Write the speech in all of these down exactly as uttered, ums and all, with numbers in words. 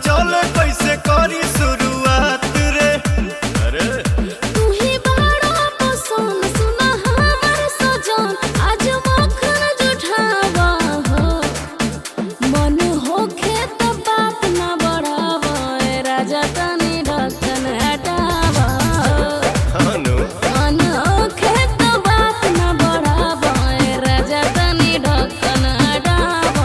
चले कैसे करी शुरुआत रे। अरे तू ही बड़ा पसंद सुना हमर सजन आज मखन जुठावा हो मन होखे तो बात ना बढ़ावा ए राजा तनी ढक्कन हटावा हनु मन होखे तो बात ना बढ़ावा ए राजा तनी ढक्कन हटावा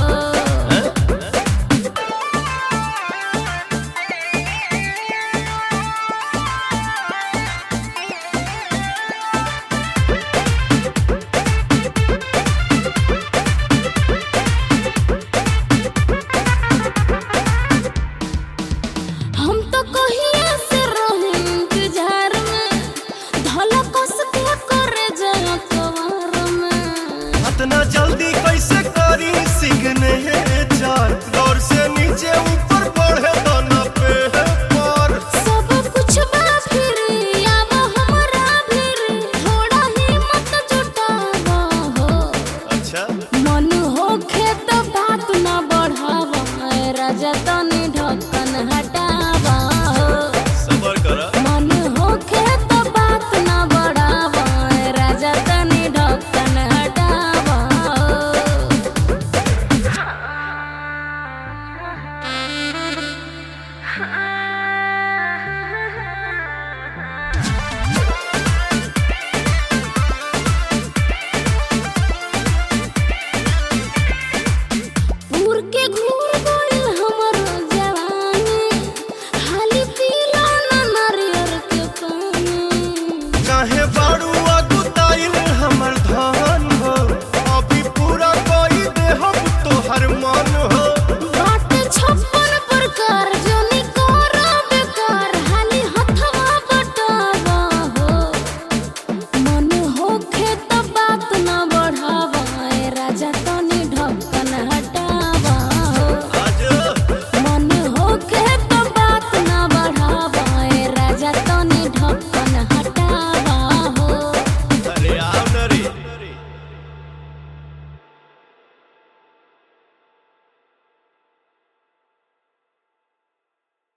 हम तो कहिए से रहे इंतजार में धला कस के करे जया कवार में इतना जल्दी कैसे करी सिग्नेचर दौर से नीचे ऊपर बढ़े दाना पे है पर सब कुछ बा फिर आव हमरा फिर थोड़ा हिम्मत जुटावा हो अच्छा मन होखे तो बात ना बढ़ावा ए राजा तनी ढक्कन हटा